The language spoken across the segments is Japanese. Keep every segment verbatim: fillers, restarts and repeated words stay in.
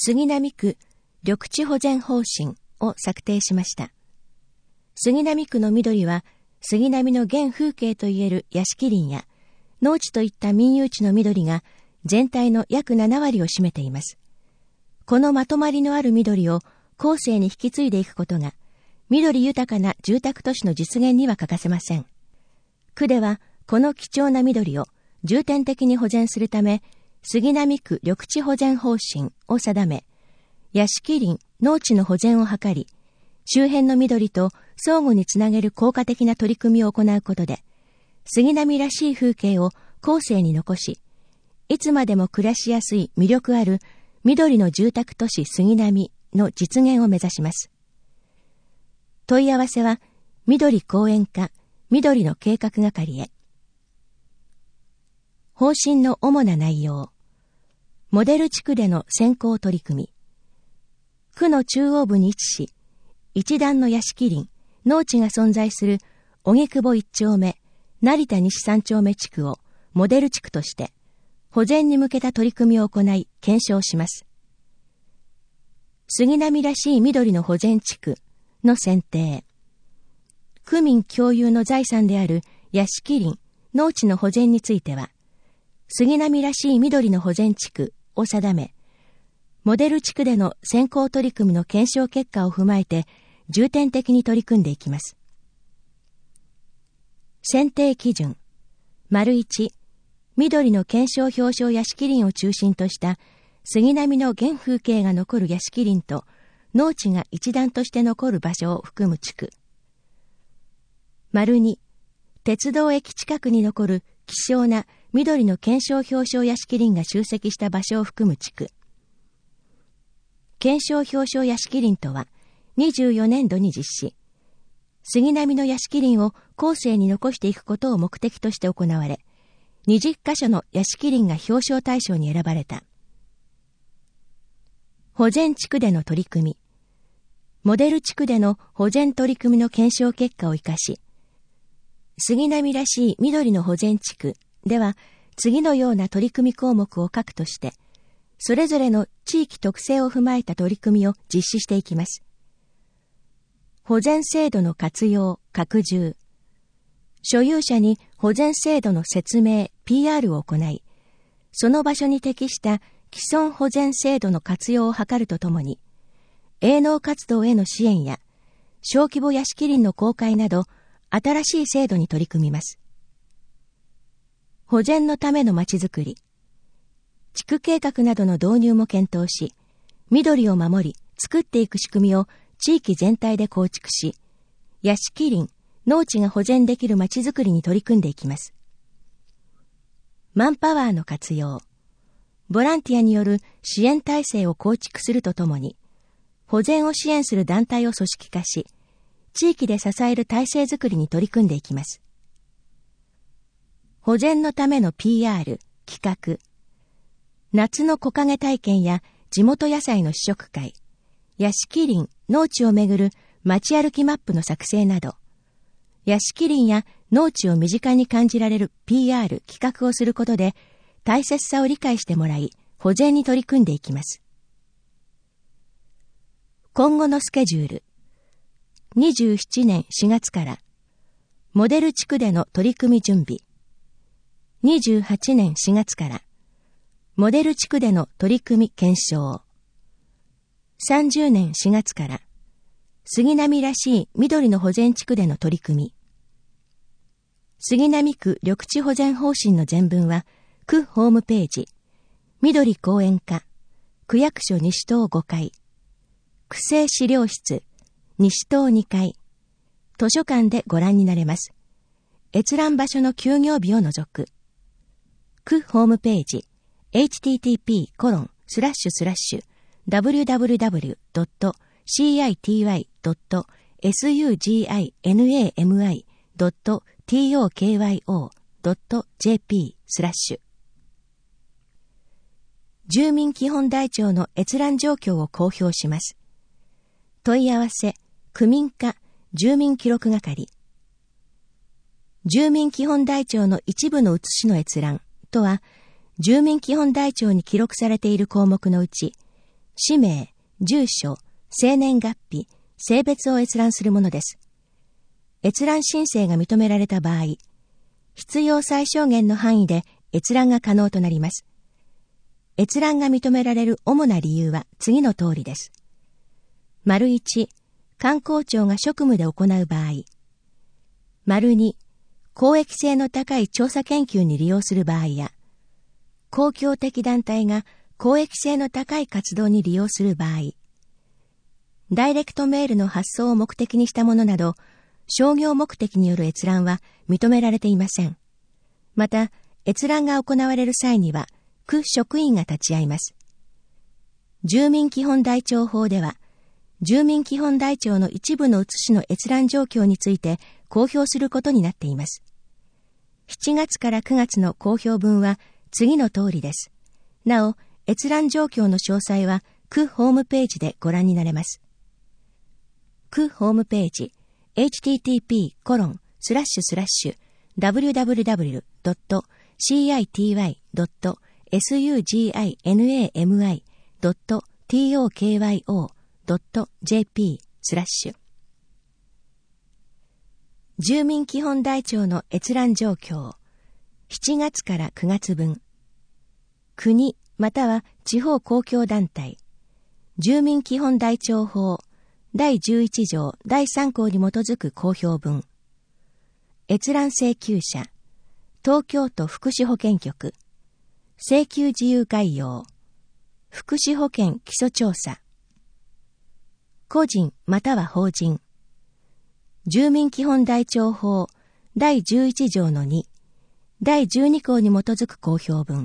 杉並区緑地保全方針を策定しました。杉並区の緑は、杉並の原風景といえる屋敷林や農地といった民有地の緑が全体の約ななわりを占めています。このまとまりのある緑を後世に引き継いでいくことが、緑豊かな住宅都市の実現には欠かせません。区では、この貴重な緑を重点的に保全するため、杉並区緑地保全方針を定め、屋敷林、農地の保全を図り、周辺の緑と相互につなげる効果的な取り組みを行うことで、杉並らしい風景を後世に残し、いつまでも暮らしやすい魅力ある緑の住宅都市杉並の実現を目指します。問い合わせは、緑公園課緑の計画係へ。方針の主な内容。モデル地区での先行取り組み。区の中央部に位置し、一段の屋敷林、農地が存在する荻窪一丁目、成田西三丁目地区をモデル地区として、保全に向けた取り組みを行い、検証します。杉並らしい緑の保全地区の選定。区民共有の財産である屋敷林、農地の保全については、杉並らしい緑の保全地区を定め、モデル地区での先行取り組みの検証結果を踏まえて重点的に取り組んでいきます。選定基準。丸いち、緑の検証表彰屋敷林を中心とした杉並の原風景が残る屋敷林と農地が一段として残る場所を含む地区。丸に、鉄道駅近くに残る希少な緑の検証表彰屋敷林が集積した場所を含む地区。検証表彰屋敷林とは、にじゅうよねんどに実施。杉並の屋敷林を後世に残していくことを目的として行われ、にじゅっかしょの屋敷林が表彰対象に選ばれた。保全地区での取り組み。モデル地区での保全取り組みの検証結果を生かし、杉並らしい緑の保全地区では、次のような取り組み項目を書くとして、それぞれの地域特性を踏まえた取り組みを実施していきます。保全制度の活用、拡充。所有者に保全制度の説明、ピーアール を行い、その場所に適した既存保全制度の活用を図るとともに、営農活動への支援や、小規模屋敷林の公開など、新しい制度に取り組みます。保全のためのまちづくり。地区計画などの導入も検討し、緑を守り、作っていく仕組みを地域全体で構築し、屋敷林、農地が保全できるまちづくりに取り組んでいきます。マンパワーの活用。ボランティアによる支援体制を構築するとともに、保全を支援する団体を組織化し、地域で支える体制づくりに取り組んでいきます。保全のための ピーアール、企画。夏の木陰体験や地元野菜の試食会、屋敷林、農地をめぐる街歩きマップの作成など、屋敷林や農地を身近に感じられる ピーアール 企画をすることで、大切さを理解してもらい、保全に取り組んでいきます。今後のスケジュール。にじゅうななねんしがつから、モデル地区での取り組み準備。にじゅうはちねんしがつから、モデル地区での取り組み検証。さんじゅうねんしがつから、杉並らしい緑の保全地区での取り組み。杉並区緑地保全方針の全文は、区ホームページ、緑公園課、区役所西棟ごかい、区政資料室、西棟にかい、図書館でご覧になれます。閲覧場所の休業日を除く。区ホームページ、エイチティーティーピーコロンスラッシュスラッシュダブリューダブリューダブリュードットシーアイティーワイドットエスユージーアイエヌエーエムアイドットティーオーケーワイオードットジェーピースラッシュ住民基本台帳の閲覧状況を公表します。問い合わせ、区民課住民記録係。住民基本台帳の一部の写しの閲覧とは、住民基本台帳に記録されている項目のうち、 氏名、住所、生年月日、性別を閲覧するものです。閲覧申請が認められた場合、必要最小限の範囲で閲覧が可能となります。閲覧が認められる主な理由は次の通りです。丸いち、観光庁が職務で行う場合。丸に、公益性の高い調査研究に利用する場合や、公共的団体が公益性の高い活動に利用する場合、ダイレクトメールの発送を目的にしたものなど、商業目的による閲覧は認められていません。また、閲覧が行われる際には、区職員が立ち会います。住民基本台帳法では、住民基本台帳の一部の写しの閲覧状況について公表することになっています。しちがつからくがつの公表分は次の通りです。なお、閲覧状況の詳細は区ホームページでご覧になれます。区ホームページ、エイチティーティーピーコロンスラッシュスラッシュダブリューダブリューダブリュードットシーアイティーワイドットエスユージーアイエヌエーエムアイドットトーキョードットジェーピー スラッシュ住民基本台帳の閲覧状況しちがつからくがつ分国または地方公共団体住民基本台帳法だいじゅういち条だいさん項に基づく公表文閲覧請求者東京都福祉保健局請求事由概要福祉保険基礎調査個人または法人住民基本台帳法だいじゅういち条のにだいじゅうに項に基づく公表文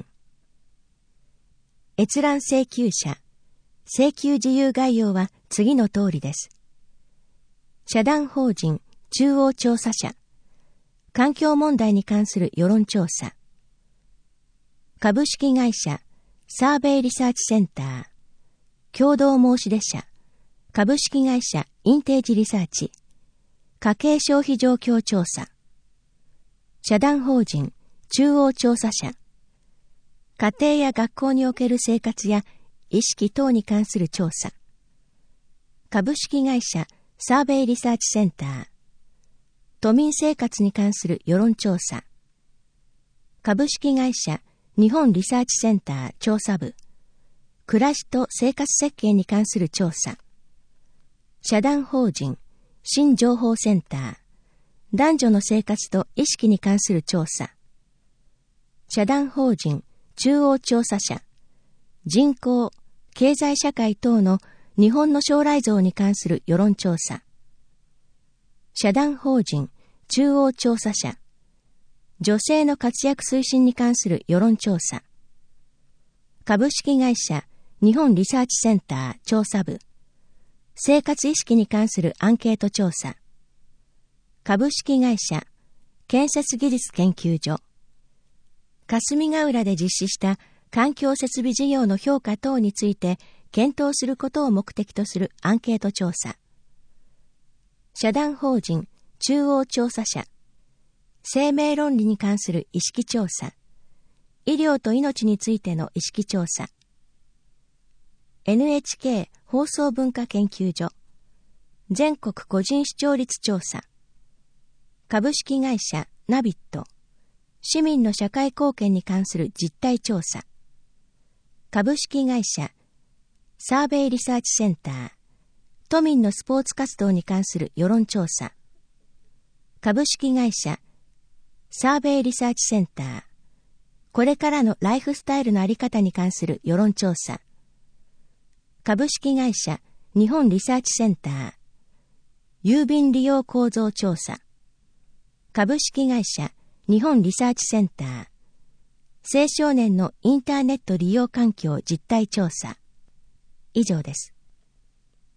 閲覧請求者請求事由概要は次の通りです。社団法人中央調査者環境問題に関する世論調査株式会社サーベイリサーチセンター共同申し出者株式会社インテージリサーチ家計消費状況調査社団法人中央調査者家庭や学校における生活や意識等に関する調査株式会社サーベイリサーチセンター都民生活に関する世論調査株式会社日本リサーチセンター調査部暮らしと生活設計に関する調査社団法人新情報センター男女の生活と意識に関する調査社団法人中央調査者人口、経済社会等の日本の将来像に関する世論調査社団法人中央調査者女性の活躍推進に関する世論調査株式会社日本リサーチセンター調査部生活意識に関するアンケート調査株式会社建設技術研究所霞ヶ浦で実施した環境設備事業の評価等について検討することを目的とするアンケート調査社団法人中央調査者生命倫理に関する意識調査医療と命についての意識調査エヌエイチケー 放送文化研究所全国個人視聴率調査株式会社ナビット市民の社会貢献に関する実態調査株式会社サーベイリサーチセンター都民のスポーツ活動に関する世論調査株式会社サーベイリサーチセンターこれからのライフスタイルのあり方に関する世論調査株式会社日本リサーチセンター郵便利用構造調査株式会社日本リサーチセンター青少年のインターネット利用環境実態調査以上です。